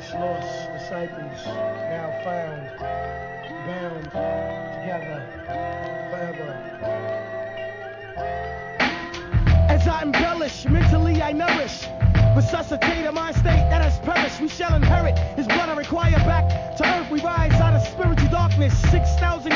lost disciples, now found, bound together forever. As I embellish, mentally I nourish, resuscitate a mind state that has perished. We shall inherit his blood I require back to earth. We rise out of spiritual darkness. 6,000